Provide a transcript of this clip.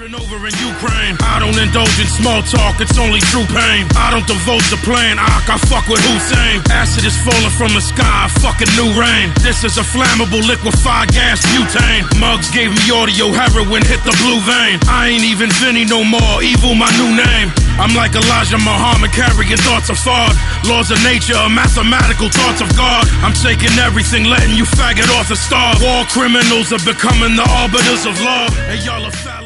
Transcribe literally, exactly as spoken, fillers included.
Children over in Ukraine. I don't indulge in small talk, it's only true pain. I don't divulge the plan, Ak, I fuck with Hussein. Acid is falling from the sky, fucking new rain. This is a flammable liquefied gas butane. Muggs gave me audio, heroin hit the blue vein. I ain't even Vinny no more, evil my new name. I'm like Elijah Muhammad, carrying thoughts of fraud. Laws of nature, mathematical thoughts of God. I'm taking everything, letting you faggot off the star. War criminals are becoming the arbiters of law. And y'all are foul.